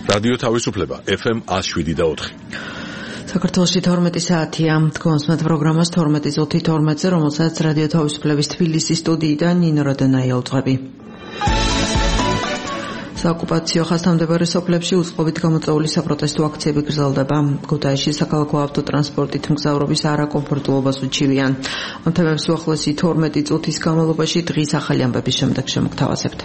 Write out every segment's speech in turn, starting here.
რადიო თავისუფლება FM 107.4. საქართველოში 12 საათია. თქვენს მათ პროგრამას 12:12-ზე, რომელსაც რადიო თავისუფლების თბილისის სტუდიიდან ნინო როდენაია უძღვები. საოკუპაციო ხასთამდებარე სოფლებში უწყობით გამოწვეული საპროტესტო აქციები გრძელდება. ქუთაისში საქალაქო ავტოტრანსპორტით მგზავრობის არაკომფორტულობას უჩივიან. ამ თემებს უახლოესი 12 წუთის განმავლობაში დღის ახალი ამბების შემდეგ შემოგთავაზებთ.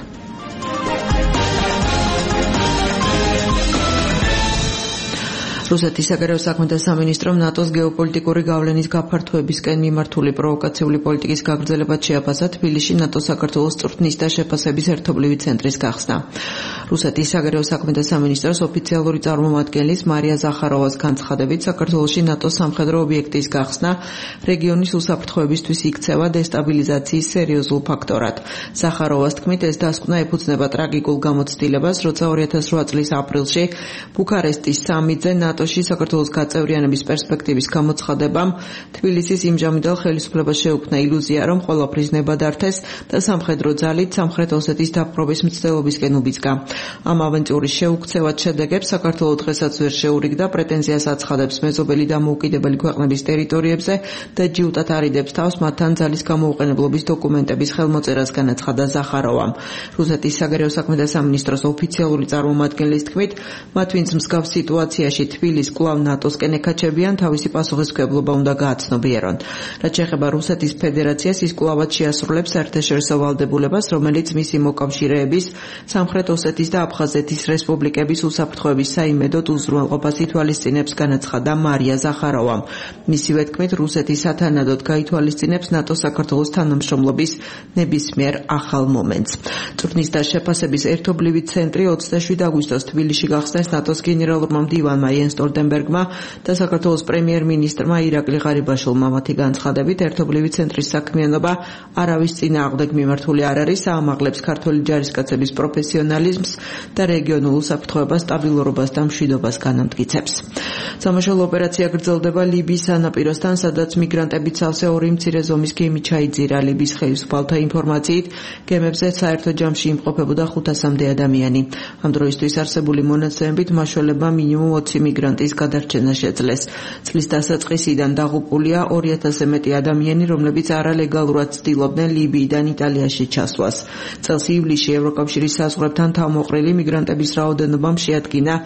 რუსეთის საგარეო საქმეთა სამინისტრომ ნატოს გეოპოლიტიკური გავლენის გაფართოებისკენ მიმართული პროვოკაციული პოლიტიკის გაგრძელებად შეაფასა თბილისში ნატო-საქართველოს წვრთნის და შეფასების ერთობლივი ცენტრის გახსნა. რუსეთის საგარეო საქმეთა სამინისტროს ოფიციალური წარმომადგენლის მარია ზახაროვას განცხადებით, საქართველოში ნატოს სამხედრო ობიექტის გახსნა რეგიონის უსაფრთხოებისთვის იქცევა დესტაბილიზაციის სერიოზულ ფაქტორად. ზახაროვას თქმით, ეს დასკვნა ეფუძნება ტრაგიკულ გამოცდილებას, როცა 2008 წლის აპრილში ბუქარესტის სამიტზე ნატოში საქართველოს გაწევრიანების პერსპექტივის გამოცხადებამ თბილისის იმჟამიდან ხელისუფლებას შეუქმნა ილუზია, რომ ყველაფრის ნება დართეს და სამხედრო ძალით სამხრეთ ოსეთის დაპყრობის მცდელობისკენ უბიძგა. ამ ავანტიურის შეუქცევად შედეგებს საქართველოს დღესაც ვერ შეურიგდა, პრეტენზიას აცხადებს მეზობელი დამოუკიდებელი ქვეყნების ტერიტორიებზე და ჯიუტად არიდებს თავს მათთან ძალის გამოუყენებლობის დოკუმენტების ხელმოწერას, განაცხადა ზახაროვამ. რუსეთის საგარეო საქმეთა სამინისტროს ოფიციალური წარმომადგენლის თქმით, მათ ვინც მსგავს სიტუაციაში თბილის კვლავ ნატოსკენ ეკაჩებიან, თავისი პასუხისმგებლობა უნდა გააცნობიერონ. რაც შეეხება რუსეთის ფედერაციას, ის კვლავად შეასრულებს საერთაშორისო ვალდებულებას, რომელიც მისი მოკავშირეების სამხრეთ ოსეთის და აფხაზეთის რესპუბლიკების უსაფრთხოების საიმედოდ უზრუნველყოფას ითვალისწინებს, განაცხადა მარია ზახაროვამ. მისივე თქმით, რუსეთი სათანადოდ გაითვალისწინებს ნატო-საქართველოს თანამშრომლობის ნებისმიერ ახალ მომენტს. წვრთნის და შეფასების ერთობლივი ცენტრი 27 აგვისტოს თბილისში გახსნეს ნატოს გენერალურმა მდივანმა იენს სტოლტენბერგმა და საქართველოს პრემიერ-მინისტრმა ირაკლი ღარიბაშვილმა. მათი განცხადებით, ერთობლივი ცენტრის საქმიანობა არავის წინააღმდეგ მიმართული არ არის, აამაღლებს ქართული ჯარისკაცების პროფესიონალიზმს და რეგიონულ უსაფრთხოებას, სტაბილურობას და მშვიდობას განამტკიცებს. სამაშველო ოპერაცია გრძელდება ლიბიის სანაპიროსთან, სადაც მიგრანტებით სავსე 2 მცირე ზომის გემი ჩაიძირა. ლიბიის ხელისუფალთა ინფორმაციით, გემებზე საერთო ჯამში იმყოფებოდა 500-მდე ადამიანი. ამ დროისთვის არსებული მონაცემებით მაშველებმა მინიმუმ 20 მიგრანტის გადარჩენა შეძლეს. წლის დასაწყისიდან დაღუპულია 2000-ზე მეტი ადამიანი, რომლებიც არალეგალურად ცდილობდნენ ლიბიიდან იტალიაში ჩასვლას. წელს ივლისში ევროკავშირის საზღვრებთან თავმოყრილი მიგრანტების რაოდენობამ შეადგინა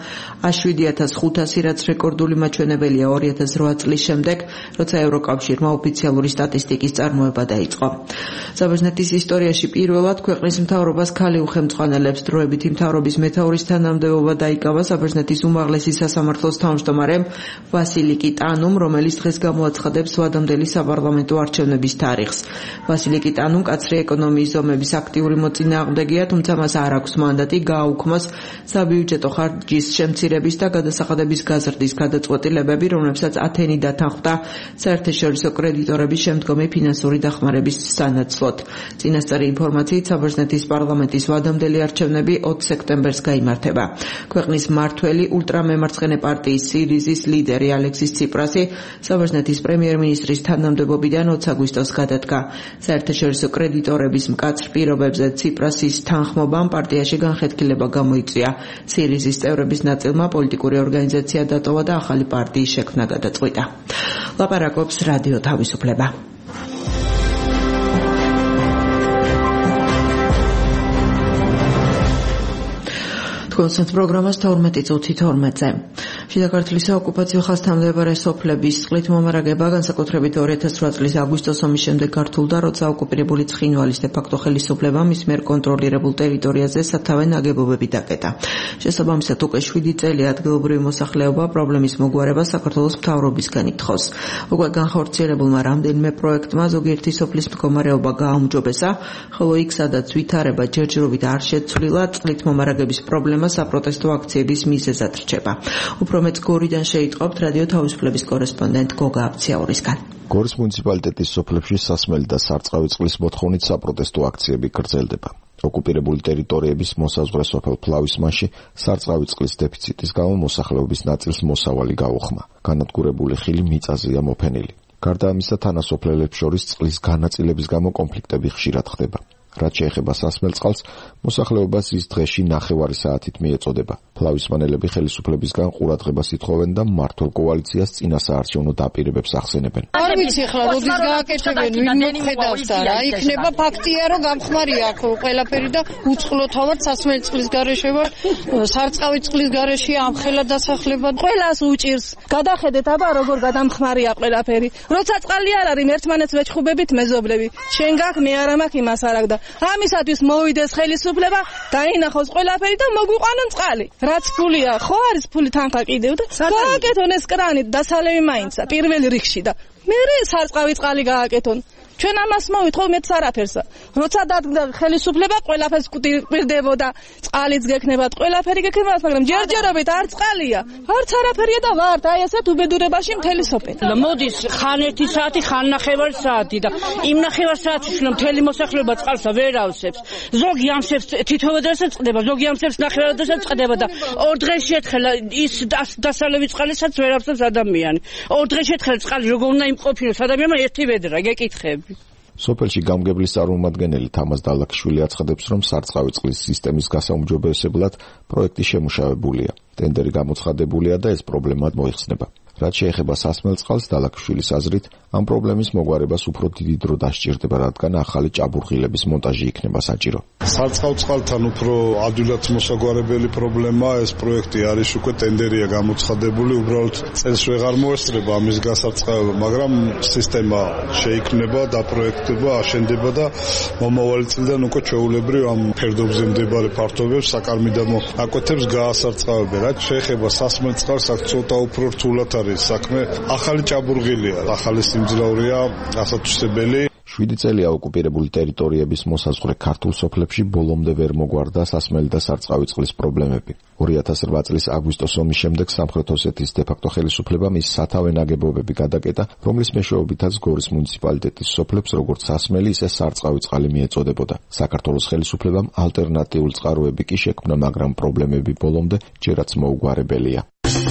7500, რაც რეკორდული მაჩვენებელია 2008 წლის შემდეგ, როცა ევროკავშირმა ოფიციალური სტატისტიკის წარმოება დაიწყო. საბერძნეთის ისტორიაში პირველად ქვეყნის მთავრობას ქალი უხელმძღვანელებს დროებითი მთავრობის მეთაურის თანამდებობა დაიკავა საბერძნეთის უმაღლესი სასამართლოს თავმჯდომარემ ვასილი კიტანუმ, რომელიც დღეს გამოაცხადებს ვადამდელი საპარლამენტო არჩევნების თარიღს. ვასილი კიტანუმ მკაცრი ეკონომიის ზომების აქტიური მოწინააღმდეგეა, თუმცა მას არ აქვს მანდატი გააუქმოს საბიუჯეტო ხარჯის შემცირების და გადასახადების გაზრდის გადაწყვეტილებები, რომლებსაც ათენი დათანხმდა საერთაშორისო კრედიტორების შემდგომი ფინანსური დახმარების სანაცვლოდ. წინასწარი ინფორმაციით, საბერძნეთის პარლამენტის ვადამდელი არჩევნები 20 სექტემბერს გაიმართება. ქვეყნის მმართველი ულტრამემარცხენე პარტიის სირიზის ლიდერი ალექსის ციპრასი საბერძნეთის პრემიერ-მინისტრის თანამდებობიდან 20 აგვისტოს გადადგა. საერთაშორისო კრედიტორების მკაცრ პირობებზე ციპრასის თანხმობამ პარტიაში განხეთქილება გამოიწვია. სირიზის წევრების ნაწილმა პოლიტიკური ორგანიზაცია დატოვა და ახალი პარტიის შექმნა გადაწყვიტა. ლაპარაკობს რადიო თავისუფლება. კონსერტ პროგრამას 12:12-ზე. შიდა ქართლის საოკუპაციო ხასთამდებარე სოფლების წყლით მომარაგება განსაკუთრებით 2008 წლის აგვისტოს ომის შემდეგ გართულდა, როცა ოკუპირებული ცხინვალის დე-ფაქტო ხელისუფლებამ მის მიერ კონტროლირებულ ტერიტორიაზე სათავე ნაგებობები დაკეტა. შესაბამისად, უკვე 7 წელი ადგილობრივი მოსახლეობა პრობლემის მოგვარებას საქართველოს მთავრობისგან ითხოვს. უკვე განხორციელებულმა რამდენიმე პროექტმა ზოგიერთი სოფლის მდგომარეობა გააუმჯობესა, ხოლო იქ, სადაც ვითარება ჯერჯერობით არ შეცვლილა, წყლით მომარაგების პრობლემა საპროტესტო აქციების მიზეზად რჩება. უფრო მეც გორიდან შეიტყობთ რადიო თავისუფლების კორესპონდენტ გოგა აბციაურისგან. გორის მუნიციპალიტეტის სოფლებში სასმელი და სარწყავი წყლის მოთხოვნით საპროტესტო აქციები გრძელდება. ოკუპირებული ტერიტორიების მოსაზღვრე სოფელ ფლავისმანში სარწყავი წყლის დეფიციტის გამო მოსახლეობის ნაწილს მოსავალი გაუხმა. განადგურებული ხილი მიწაზეა მოფენილი. გარდა ამისა, თანასოფლელებს შორის წყლის განაწილების გამო კონფლიქტები ხშირად ხდება. რაც შეეხება სასმელ წყალს, მოსახლეობას ის დღეში 9 საათით მიეწოდება. ფლავისმანელები ხელისუფლებისგან ყურადღებას ითხოვენ და მმართველ კოალიციას წინა საარჩევნო დაპირებებს ახსენებენ. არ ვიცი ხლა როდის გააკეთებენ, ვინ მოხედავს და რა იქნება, ფაქტია რომ გამხმარია აქ ყველაფერი და უწყლოთავად სასმელი წყლის გარეშე ვარ, სარწყავი წყლის გარეშე ამხელა დასახლება. ყველას უჭირს. გადახედეთ აბა როგორ გადამხმარია ყველაფერი. როცა წყალი არ არის, ერთმანეთს ვეჩხუბებით მეზობლები. შენ გაკ მე არა მაქვს იმას არ აქვს და ამისათვის მოვიდეს ხელისუფლება, დაინახოს ყველაფერი და მოგვიყვანონ წყალი. რაც ფულია, ხო არის ფული თანხა კიდევ და გააკეთონ ეს კრანი დასალევი მაინცა პირველ რიგში და მე სარწყავი წყალი გააკეთონ. ჩვენ ამას მოვითხოვ მეც არაფერსა. როცა დადგა ხელისუფლება ყველაფერს კვირდებოდა, წყალიც გექნება, ყველაფერი გექნება, მაგრამ ჯერჯერობით არ წყალია. არც არაფერია და ვართ აი ესეთ უბედურებაში მთელი სოფელი. მოდის ხან 1 საათი, ხან ნახევარი საათი და იმ ნახევარ საათში რომ მთელი მოსახლეობა წყალს ვერ ავსებს. ზოგი ამსებს თითოეულ დღესაც წყდება, ზოგი ამსებს ნახევარ დღესაც წყდება და 2 დღეში ერთხელ ის დასალევი წყალისაც ვერ ავსებს ადამიანი. 2 დღეში ერთხელ წყალი როგორ უნდა იმყოფინოს ადამიანმა 1 ვედრა, გეკითხები. სოფელში გამგებლის წარმომადგენელი თამაზ დალაქიშვილი აცხადებს, რომ სარწყავი წყლის სისტემის გასაუმჯობესებლად პროექტი შემუშავებულია. ტენდერი გამოცხადებულია და ეს პრობლემა მოიხსნება. რაც შეეხება სასმელ წყალს, დალაქიშვილის აზრით, ამ პრობლემის მოგვარებას უფრო დიდი დრო დასჭირდება, რადგან ახალი ჭაბურღილების მონტაჟი იქნება საჭირო. სარწყავ წყალთან უფრო ადვილად მოსაგვარებელი პრობლემაა, ეს პროექტი არის უკვე ტენდერია გამოცხადებული, უბრალოდ წელს ვეღარ მოესწრება ამის გასარწყავება, მაგრამ სისტემა შეიქმნება, დაპროექტება, აშენდება და მომავალი წლიდან უკვე ჩვეულებრივ ამ ფერდობზე მდებარე ფართობებს საკარმიდამო აკვეთებს გაასარწყავებენ. რაც შეეხება სასმელ წყალს, აქ ცოტა უფრო რთულად არის საქმე. ახალი ჭაბურღილია, ახალი სიმძლავრეა, გასათვისებელი. 7 წელია ოკუპირებული ტერიტორიების მოსაზღვრე ქართულ სოფლებში ბოლომდე ვერ მოგვარდა სასმელი და სარწყავი წყლის პრობლემები. 2008 წლის აგვისტოს ომის შემდეგ სამხრეთ ოსეთის დე-ფაქტო ხელისუფლებამ ის სათავე ნაგებობები გადაკეტა, რომლის მეშვეობითაც გორის მუნიციპალიტეტის სოფლებს როგორც სასმელი, ისე სარწყავი წყალი მიეწოდებოდა. საქართველოს ხელისუფლებამ ალტერნატიული წყაროები კი შექმნა, მაგრამ პრობლემები ბოლომდე ჯერაც მოუგვარებელია.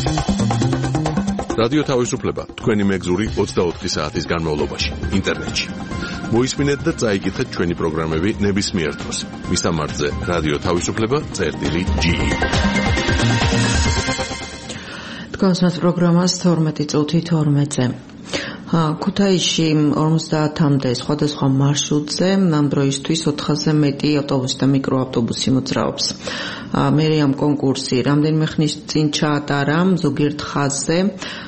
რადიო თავისუფლება თქვენი მეგზური 24 საათის განმავლობაში ინტერნეტში. მოისმინეთ და წაიკითხეთ ჩვენი პროგრამები ნებისმიერ დროს. მისამართზე რადიო თავისუფლება.ge. თქვენს პროგრამას 12 წუთი 12-ზე. ქუთაისში 50-მდე სხვადასხვა მარშრუტზე ამ დროისთვის 400-ზე მეტი ავტობუსი და მიკროავტობუსი მოძრაობს. მერე ამ კონკურსი რამდენიმე ხნის წინ ჩაატარა ზოგიერთ ხაზზე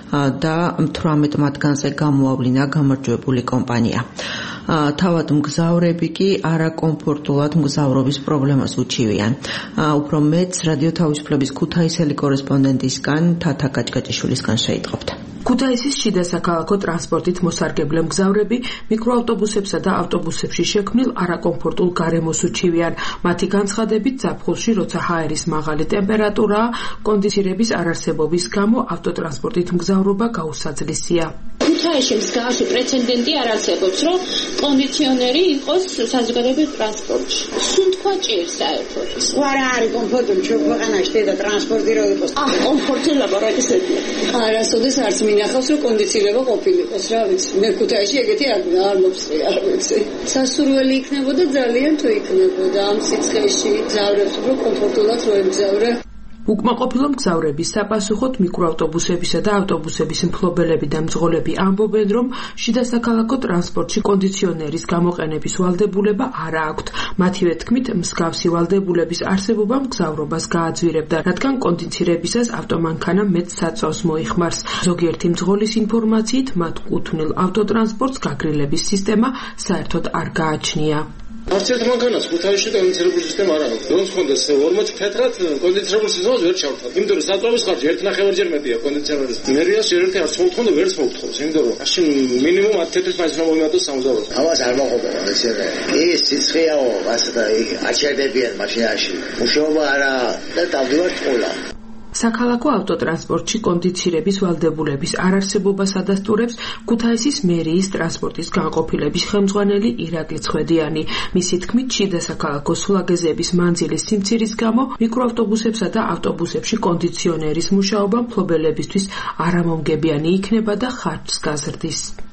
და 18 მათგანზე გამოავლინა გამარჯვებული კომპანია. თავად მგზავრები კი არაკომფორტულად მგზავრობის პრობლემას უჩივიან. უფრო მეც რადიო თავისუფლების ქუთაისელი კორესპონდენტისგან თათა კაჭკაჭიშვილისგან შეიტყობთ. ქუთაისის შიდა საქალაქო ტრანსპორტით მოსარგებლე მგზავრები მიკროავტობუსებსა და ავტობუსებში შექმნილ არაკომფორტულ გარემოს უჩივიან. მათი განცხადებით, ზაფხულში, როცა ჰაერის მაღალი ტემპერატურაა, კონდიცირების არარსებობის გამო ავტოტრანსპორტით მგზავრობა გაუსაძლისია. ქუთაისში მსგავსი პრეცედენტი არ არსებობს, რომ კონდიციონერი იყოს საზოგადოებრივ ტრანსპორტში. სულ თქვა ჭირს საერთოდ. არა არის კომფორტული ჩვენ ქვეყანაში და ტრანსპორტი რო იყოს. კომფორტი ლაბორატორიები. არასოდეს არც მინახავს რომ კონდიცირება ყოფილიყოს, რა ვიცი. მე ქუთაისში ეგეთი არ მოვსწრე, არ ვიცი. სასურველი იქნებოდა ძალიან თუ იქნებოდა ამ სიცხეში. მგზავრებს უფრო კომფორტულად რო ემგზავრე. უკმაყოფილო მგზავრების საპასუხოდ მიკროავტობუსებისა და ავტობუსების მფლობელები და მძღოლები ამბობენ, რომ შიდა საქალაქო ტრანსპორტში კონდიციონერის გამოყენების ვალდებულება არ აქვთ. მათივე თქმით, მსგავსი ვალდებულების არსებობა მგზავრობას გააძვირებდა, რადგან კონდიცირებისას ავტომანქანა მეტ საწვავს მოიხმარს. ზოგიერთი მძღოლის ინფორმაციით, მათ კუთვნილ ავტოტრანსპორტს გაგრილების სისტემა საერთოდ არ გააჩნია. არც ერთ მანქანას ქუთაისში კონდიცირებული სისტემა არ აქვს. როც ხონდეს 40 თეთრად კონდიცირებული სისტემას ვერ ჩავთვალ. იმიტომ რომ საწვავის ხარჯი 1.5-ჯერ მეტია კონდიციონერის. მერიას ერთ ერთ მოვთხოვ და ვერც მოვთხოვს. იმიტომ რომ მაშინ მინიმუმ 10 თეთრის მაინც მომიმატოს სამგზავრო. ამას არ მოხდება კონდიციონერი. ის სიცხეაო, ასე აჩერდებიან მაშინაში. მუშაობა არა და დავდივართ ყოლა. საქალაქო ავტოტრანსპორტში კონდიცირების ვალდებულების არარსებობას ადასტურებს ქუთაისის მერიის ტრანსპორტის განყოფილების ხელმძღვანელი ირაკლი ცხვედიანი. მისი თქმით, შიდა საქალაქო სულაგეზების მანძილის სიმცირის გამო მიკროავტობუსებსა და ავტობუსებში კონდიციონერის მუშაობა მფლობელებისთვის არამომგებიანი იქნება და ხარჯს გაზრდის.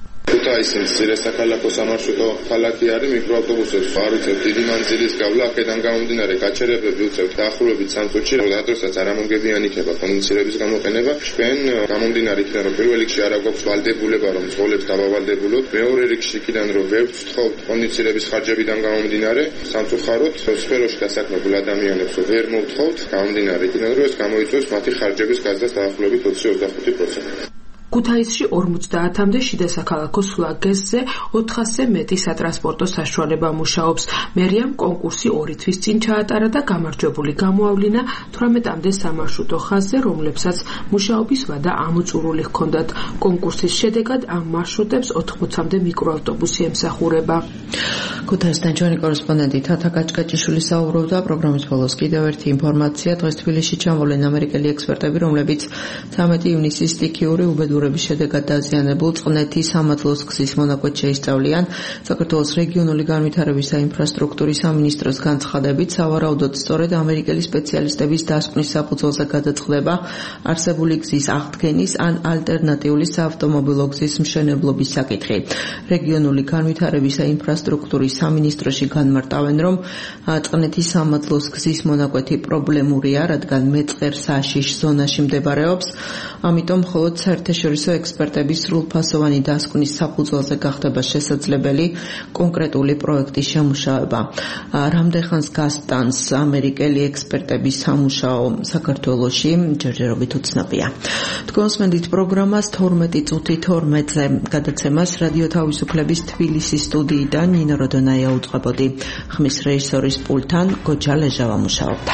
და ის მცირე საქალაქო სამარშრუტო ქალაქი არის მიკროავტობუსებს არ უწევთ დიდი მანძილის გავლა აქედან გამომდინარე გაჩერებები უწევთ დაახლოებით 3 წუთში როდესაც არ ამონგებიანი იქნება კონდიცირების გამოყენება ჩვენ გამომდინარე იქიდან რომ პირველ რიგში არ აქვს ვალდებულება რომ მძღოლებს დავავალდებულოთ მეორე რიგში იქიდან რომ ვერ ვთხოვთ კონდიცირების ხარჯებიდან გამომდინარე სამწუხაროდ სფეროში დასაქმებულ ადამიანებს ვერ მოვთხოვთ გამომდინარე იქიდან რომ ეს გამოიწვევს მათი ხარჯების გაზრდას დაახლოებით 20-25%. ქუთაისში 50-მდე შიდა საქალაქო სვლაგესზე 400-ზე მეტი სატრანსპორტო საშუალება მუშაობს. მერიამ კონკურსი 2 თვის წინ ჩაატარა და გამარჯვებული გამოავლინა 18-მდე სამარშრუტო ხაზზე, რომლებსაც მუშაობის ვადა ამოწურული ჰქონდათ. კონკურსის შედეგად ამ მარშრუტებს 80-მდე მიკროავტობუსი ემსახურება. ქუთაისთან ჩვენი კორესპონდენტი თათა კაჭკაჭიშვილი საუბრობდა. პროგრამის ბოლოს კიდევ ერთი ინფორმაცია. დღეს თბილისში ჩამოვლენ ამერიკელი ექსპერტები, რომლებიც 13 ივნისის სტიქიური უბედურების შედეგად დაზიანებულ წყნეთის სამართლოს გზის მონაკვეთ შეისწავლიან. საქართველოს რეგიონული განვითარების და ინფრასტრუქტურის სამინისტროს განცხადებით, სავარაუდოდ სწორედ ამერიკელი სპეციალისტების დასკვნის საფუძველზე გადაწყდება არსებული გზის აღდგენის ან ალტერნატიული საავტომობილო გზის მშენებლობის საკითხი. რეგიონული განვითარების და ინფრასტრუქტურის სამინისტროში განმარტავენ, რომ წყნეთის სამართლოს გზის მონაკვეთი პრობლემურია, რადგან მეწყერ-საშიშ ზონაში მდებარეობს. ამიტომ მხოლოდ საერთაშორისო ექსპერტების სრულფასოვანი დასკვნის საფუძველზე გახდება შესაძლებელი კონკრეტული პროექტის შემუშავება. რამდენხანს გასტანს ამერიკელი ექსპერტების სამუშაო საქართველოში, ჯერჯერობით უცნობია. თქვენს მენდით პროგრამას 12 წუთი 12-ზე გადაცემას რადიო თავისუფლების თბილისის სტუდიიდან ნინო როდონაია უწყებოდი. ხმის რეჟისორის პულტთან გოჯა ლეჟავა მუშაობდა.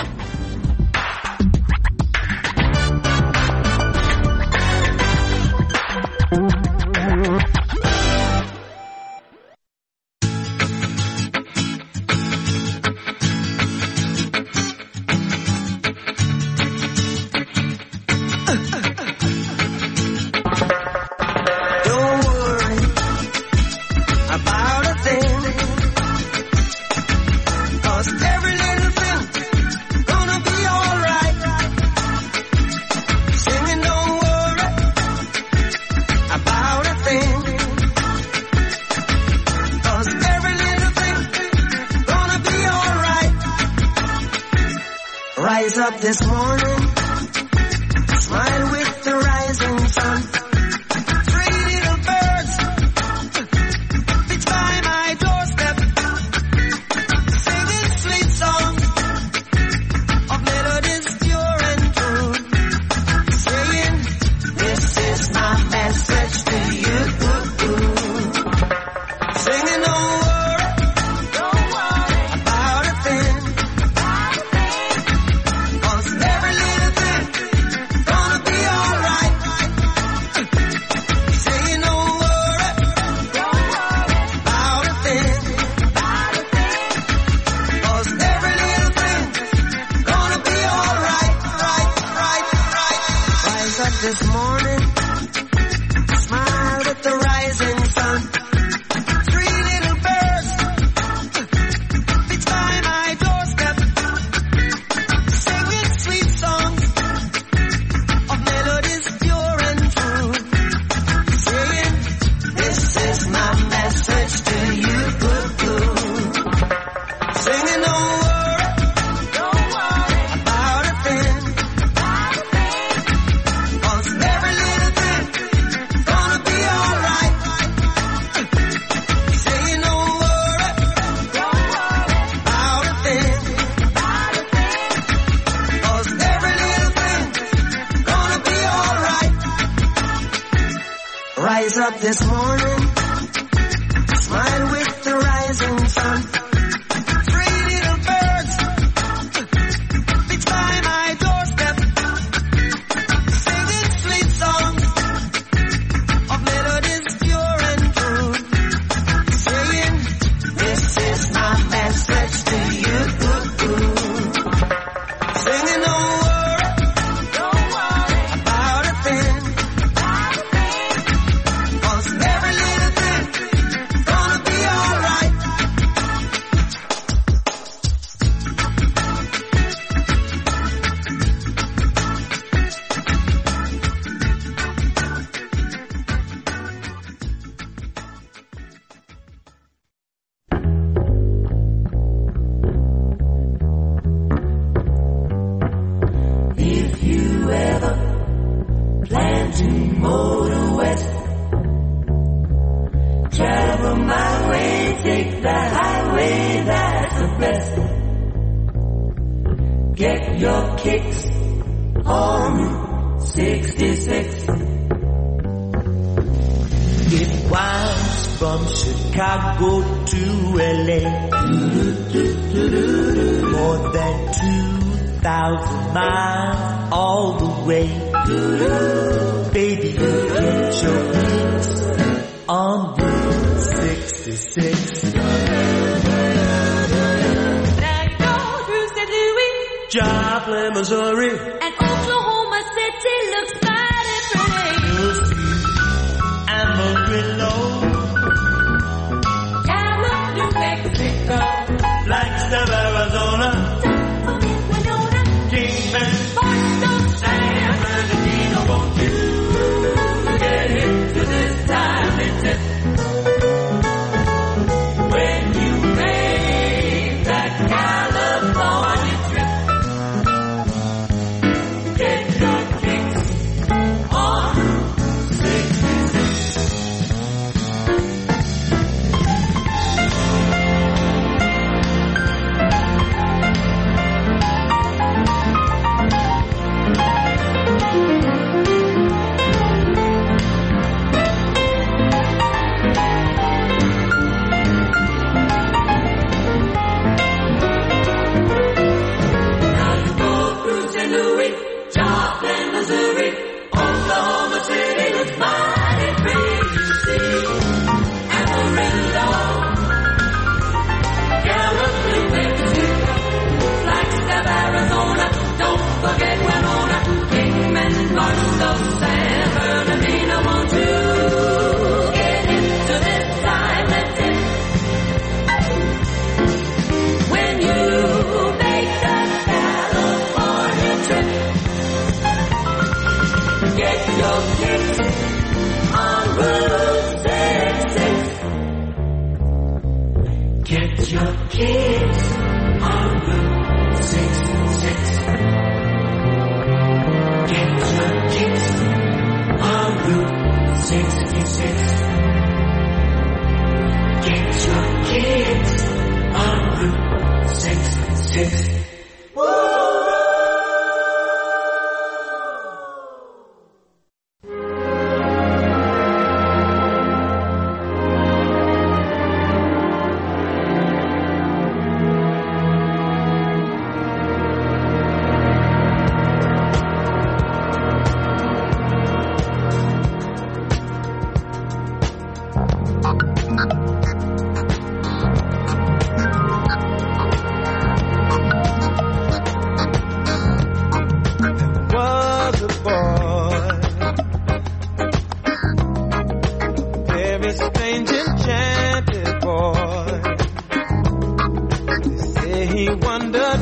This morning, smile with the rising sun. 3 little birds fits by my doorstep, singing sweet songs of melodies pure and true, saying, this is my message to you. Singing, don't worry about a thing. This morning, smile with the rising sun. 3 little birds fits by my doorstep, singing sweet songs of melodies pure and true, saying, this is my message to you. Singing, don't worry about a thing. Rise up this morning, smile with the rising sun. 3 little birds fits by my doorstep, singing sweet songs of melodies pure and true, saying, this is my message to you. Singing, don't worry about a thing. Every take the highway, that's the best. Get your kicks on 66. It winds from Chicago to LA. More than 2,000 miles all the way. Baby, you get your kicks on Route 66. Now go through St. Louis, Joplin, Missouri, and Oklahoma City looks mighty pretty. you'll see Amarillo, Gallup, New Mexico, Flagstaff, Arizona, don't forget Winona, Kingman, Fort Stokes, San Bernardino. Won't you get into this time and tip when you make that California trip? Get your kicks on 66. Now you go through St. Louis, Joplin, Missouri, Oklahoma City looks mighty pretty. You see Amarillo, Gallup, New Mexico, Flagstaff, Arizona, don't forget Winona, Kingman, Barstow, San Bernardino. Won't you get into this time and tip when you make that California trip? Get your kicks on Route 66. Get your kicks on Route 66. Get your kicks on Route 66. Get your kicks on Route 66. Was a boy, very strange, enchanted boy. They say he wandered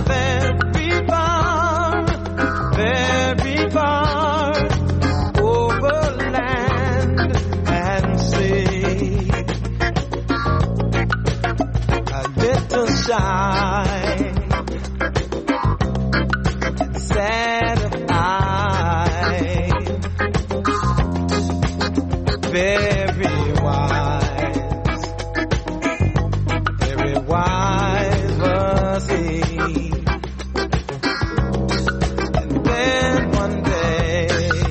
very far, over land and sea. A little shy, sad of eye, very wise was he. And then one day,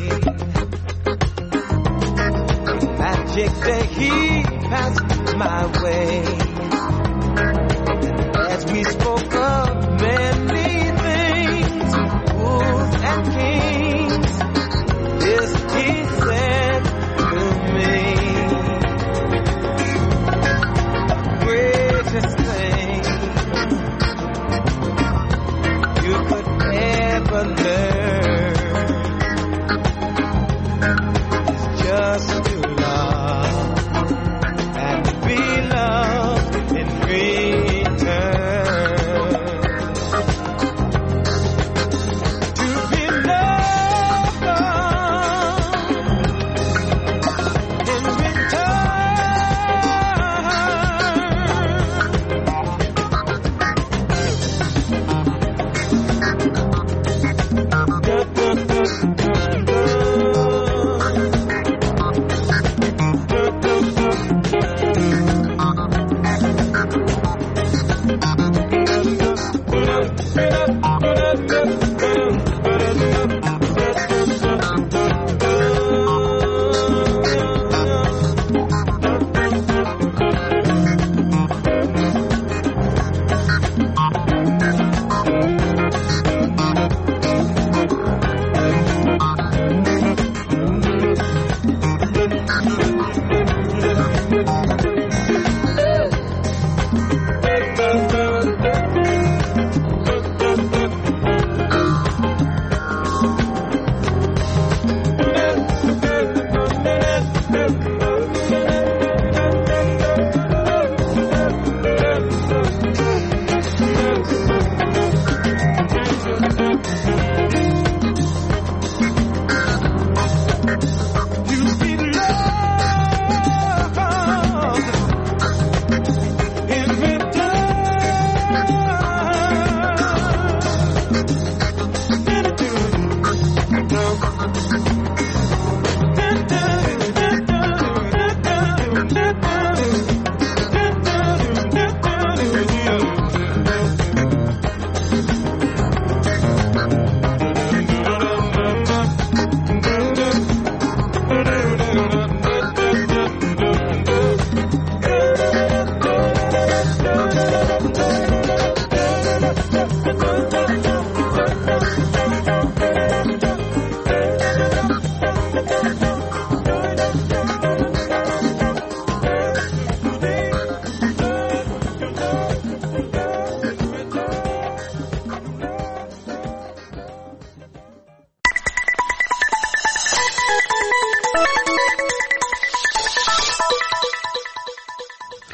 magic day, he passed my way. And as we spoke of many things, fools and kings, this he said to me: greatest thing you could ever learn is just to love and be loved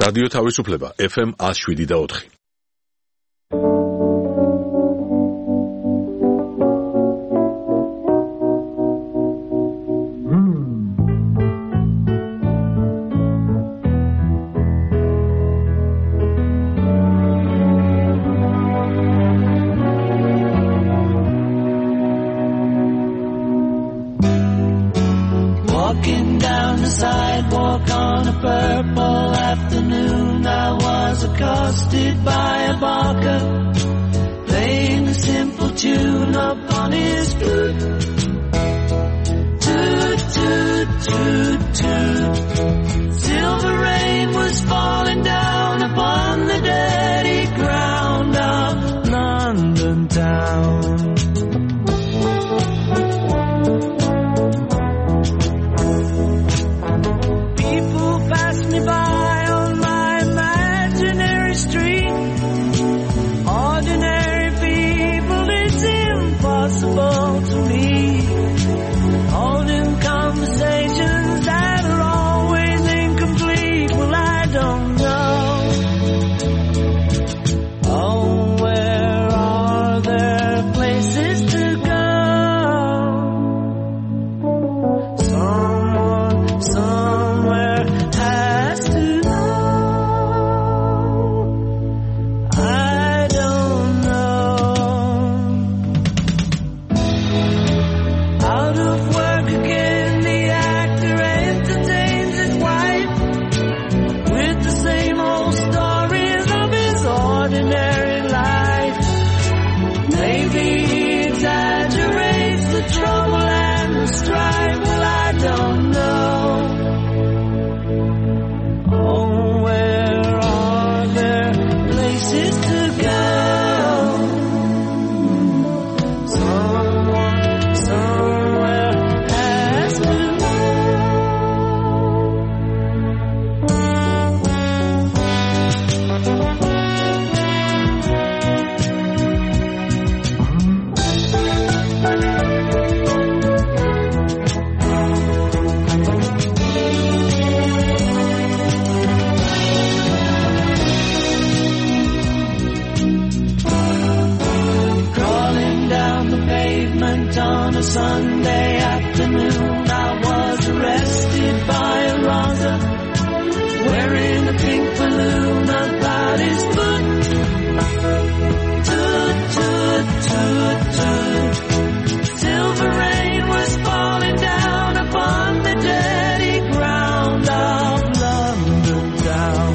რადიო თავისუფლება FM 107.4. Walking down the sidewalk on a purple afternoon, I was accosted by a barker playing a simple tune upon his flute. Toot, toot, toot, toot. Silver rain was falling down upon the dirty ground of London town. Me by on my imaginary street. Ordinary people, it's impossible to meet. Holding conversations that are always incomplete. Well, I don't know. Oh, where are there places to go? Someone, somewhere has to know. I don't know. Out of work again, the actor entertains his wife with the same old stories of his ordinary life. Maybe he exaggerates the trouble and the strife. Well, I don't know. Oh, where are there places to go? Someone, somewhere has to Crawling down the pavement on a Sunday afternoon, I was arrested by a Raza wearing a pink balloon about his foot. Toot, toot, toot, toot. Silver rain was falling down upon the dirty ground of London town.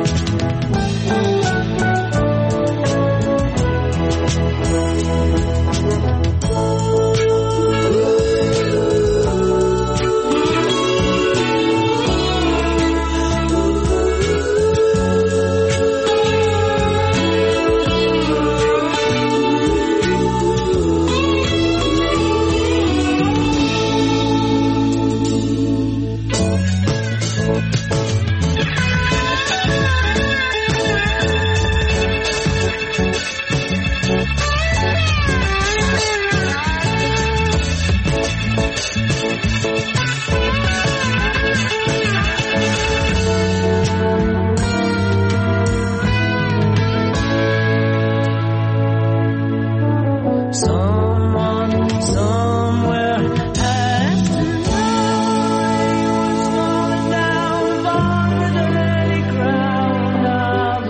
Someone, somewhere has to know. Falling down upon the dirty ground of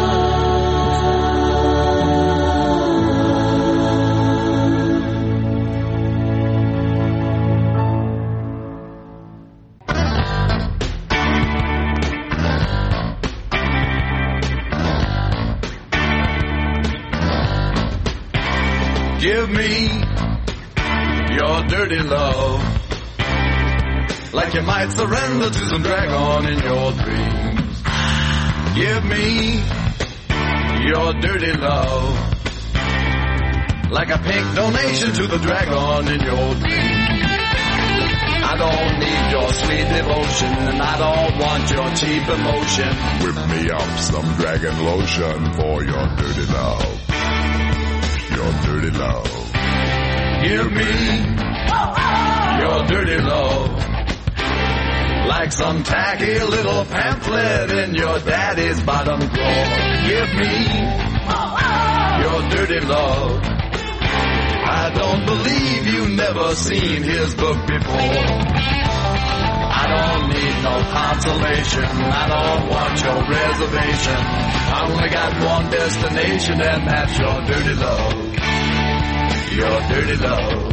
Give me your dirty love, like you might surrender to some dragon in your dreams. Give me your dirty love, like a pink donation to the dragon in your dreams. I don't need your sweet devotion, and I don't want your cheap emotion. Whip me up some dragon lotion for your dirty love. Your dirty love. Give me your dirty love, like some tacky little pamphlet in your daddy's bottom drawer. Give me your dirty love. I don't believe you've never seen his book before. I don't need no consolation. I don't want your reservation. I only got one destination, and that's your dirty love. Your dirty love.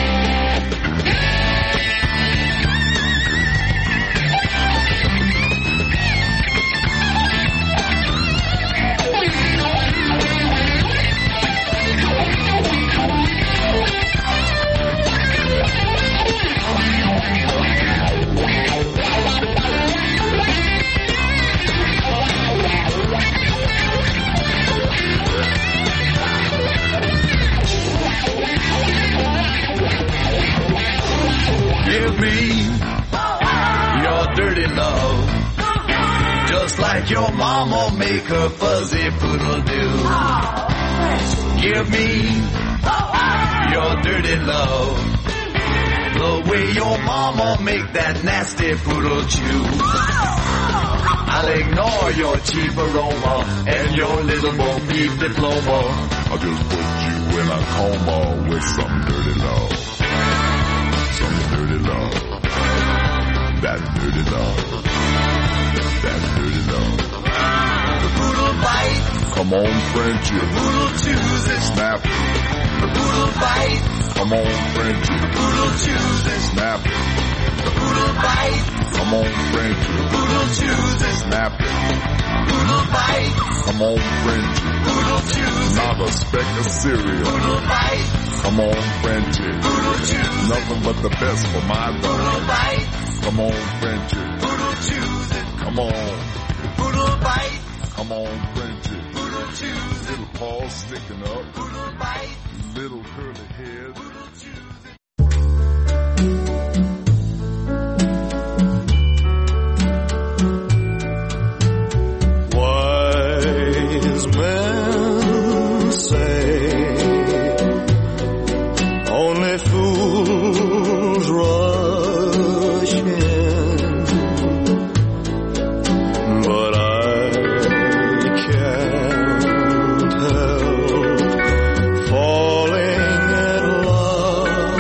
Give me your dirty love, just like your mama make her fuzzy poodle do. Give me your dirty love, the way your mama make that nasty poodle chew. I'll ignore your cheap aroma and your little Bo Peep diploma. I'll just put you in a coma with some dirty love. Some dirty love. That dirty love. That dirty love. The poodle bite. Come on, Frenchie. The poodle chews it. Snap it. The poodle bite. Come on, Frenchie. The poodle chews it. Snap it. The poodle bite. Come on, Frenchie. The poodle chews it. Snap it. Poodle bite. Come on, Frenchie. Poodle chews it. Not a speck of cereal. Poodle bite. Come on, Frenchie. Poodle chews. Nothing but the best for my dog. Poodle bite. Come on, Frenchie. Poodle chews it. Come on. Poodle bite. Come on, Frenchie. Poodle chews it. Little paws sticking up. Poodle bite. Little curly head. Poodle chews it. Wise men say only fools rush in, but I can't help falling in love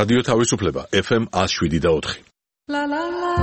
რადიო თავისუფლება FM 107.4. La la la.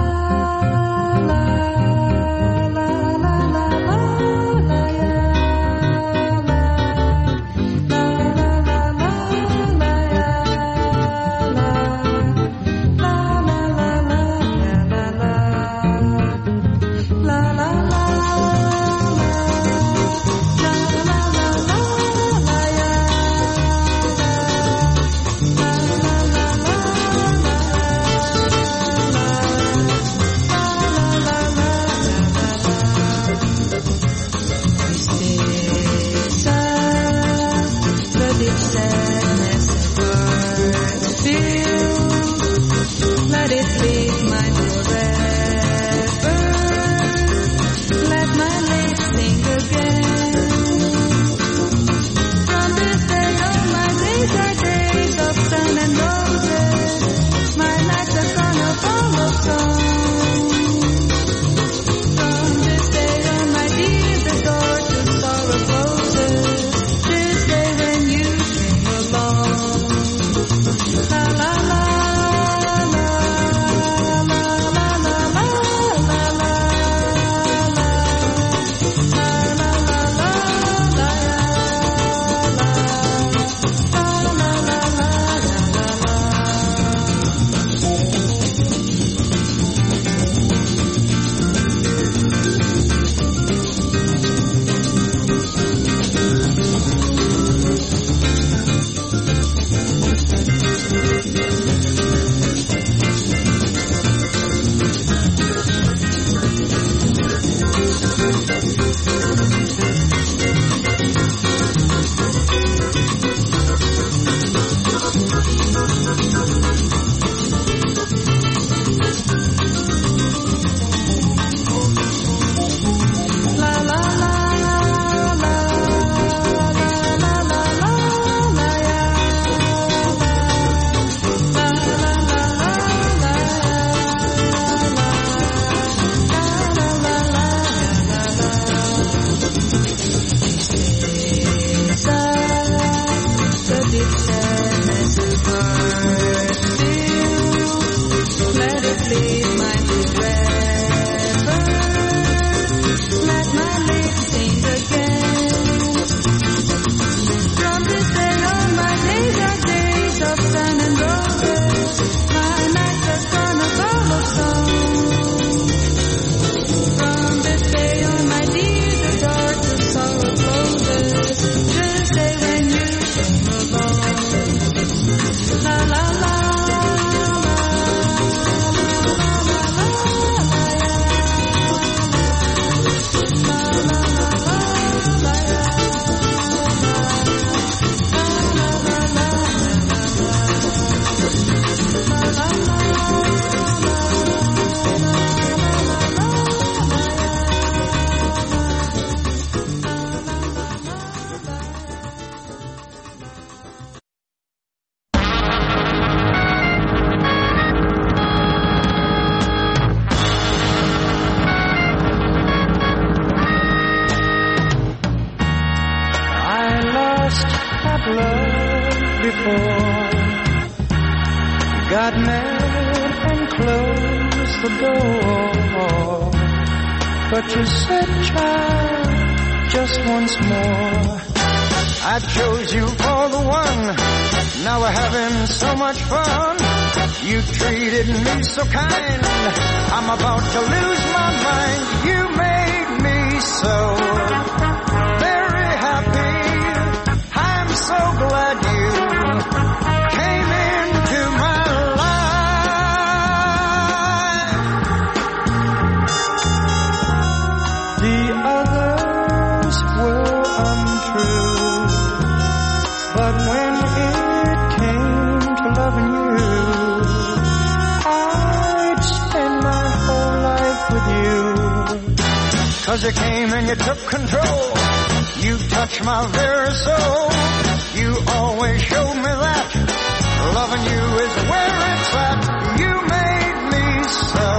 You came and you took control. You touched my very soul. You always showed me that loving you is where it's at. You made me so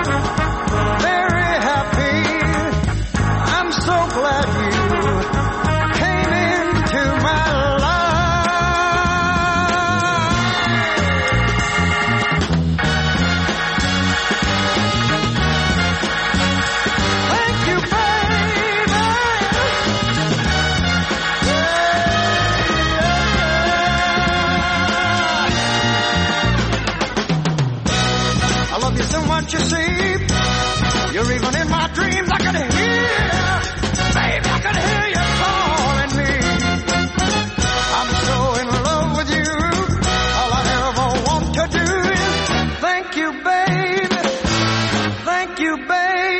very happy. I'm so glad you came into my life. or even in my dreams I could hear, baby, I could hear you calling me. I'm so in love with you, all I ever want to do is thank you, baby, thank you, baby.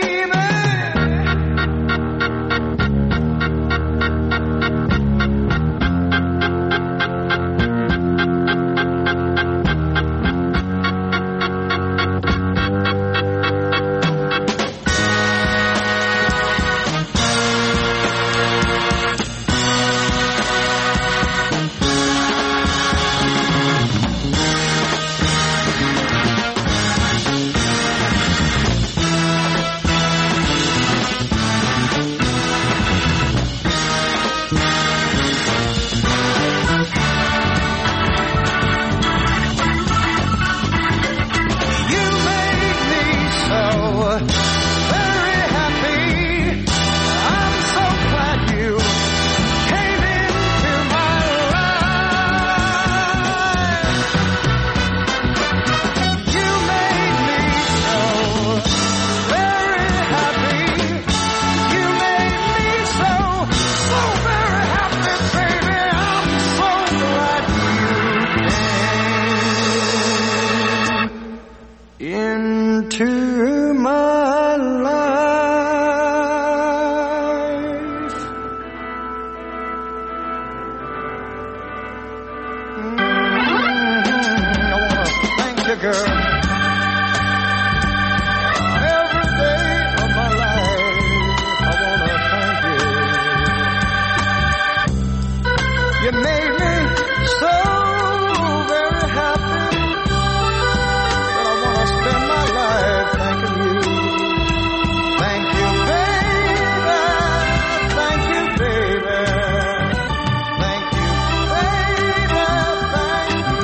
Into my life. I wanna thank you, girl. Every day of my life, I wanna thank you. You made me so very happy. Spend my life thanking you. Thank you, baby. Thank you, baby. Thank you, baby. Thank you.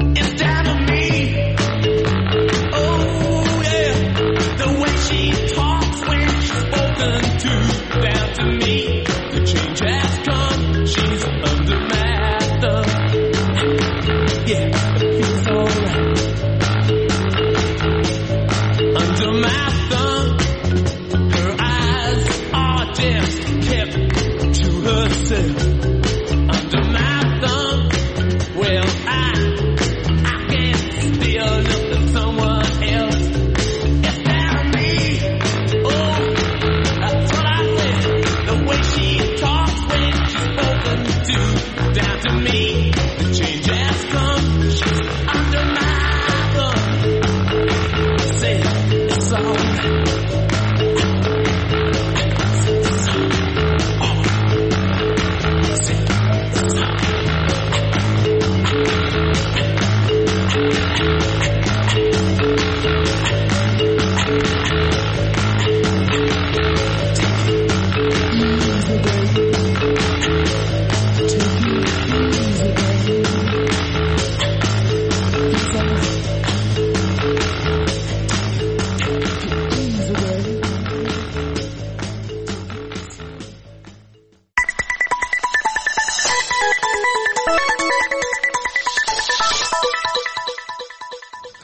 Talk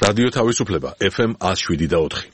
რადიო თავისუფლება FM 107.4.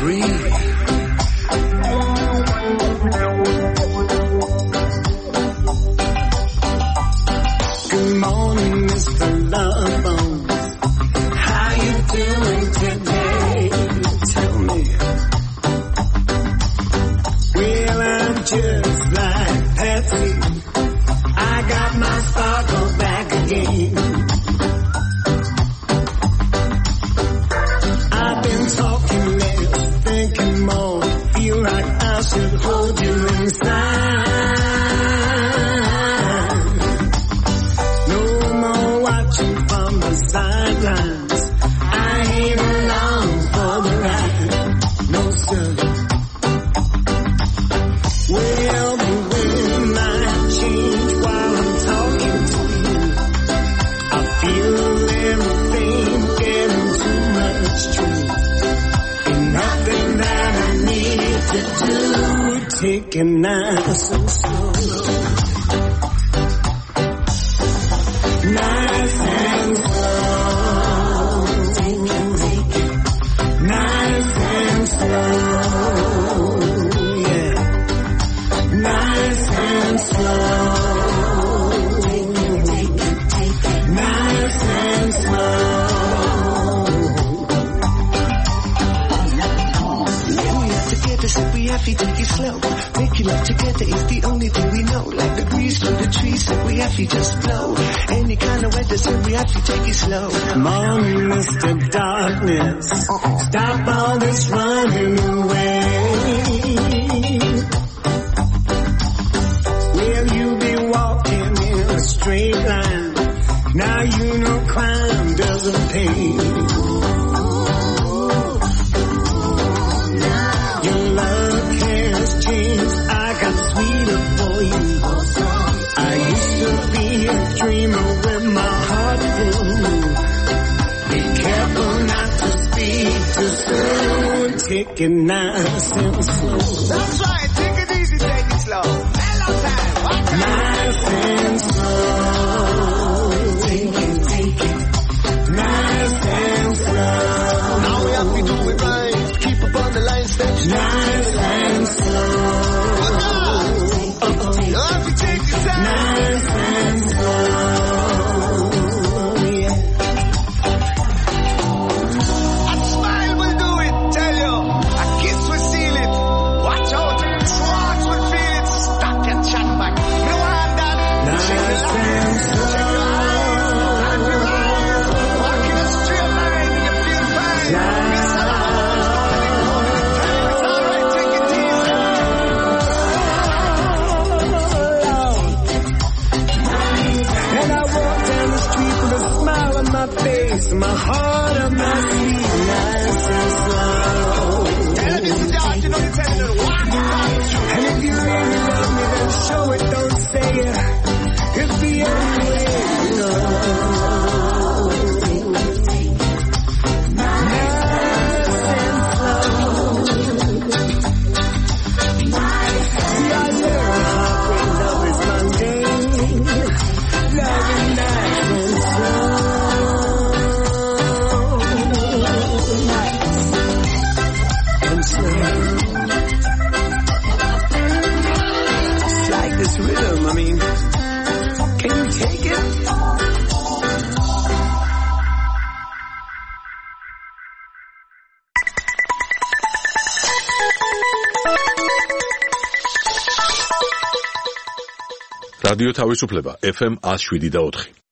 breathe. Good morning, Mr. Lovebone. How you doing today? Tell me. Well, I'm just like Patsy. I got my sparkle back again. I've been talking less, thinking more. Feel like I should hold you inside. No more watching from the sidelines. I ain't along for the ride. No, sir. Well, the wind might change while I'm talking to you. I feel everything getting too much truth. And nothing that I need to do. Take it nice and slow. Nice and slow. Take it. Nice and slow. Yeah. Nice and slow. Take it. Nice and slow. When we are together, so we have to take it slow. Making love together is the only thing we know. Like the breeze through the trees, so we have to just blow. Any kind of weather, so we have to take it slow. Come on, Mr. Darkness. Stop all this running away. Will you be walking in a straight line? Now you know crime doesn't pay. Your luck has changed. I got sweeter for you. I used to be a dreamer with my heart full. Be careful not to speak too soon. Take it nice and slow. That's right, take it easy, take it slow. Hello time, Nice and slow. Take it. Nice and slow. Now we have to do it right. Keep up on the line, step Nice and slow. You have to take it slow. Nice and slow. Yeah. A smile will do it, tell you. A kiss will seal it. Watch out, Schwartz will feel it. Stop your chat back. You know what that? Nice and slow. Walk in a straight line and you feel fine. Miss Alonso is calling you. It's all right, take it easy. And I walk down the street with a smile on my face, my heart on my sleeve, nice and slow. Tell me, Mr. George, you know you're telling them what? And if you really love me, then show it, don't say it. It's the only way to go. Nice and slow. See, I learned heartbreak, love is mundane. Love is nice and slow. And slow. Just like this rhythm, I mean, can you take it? რადიო თავისუფლება FM 107.4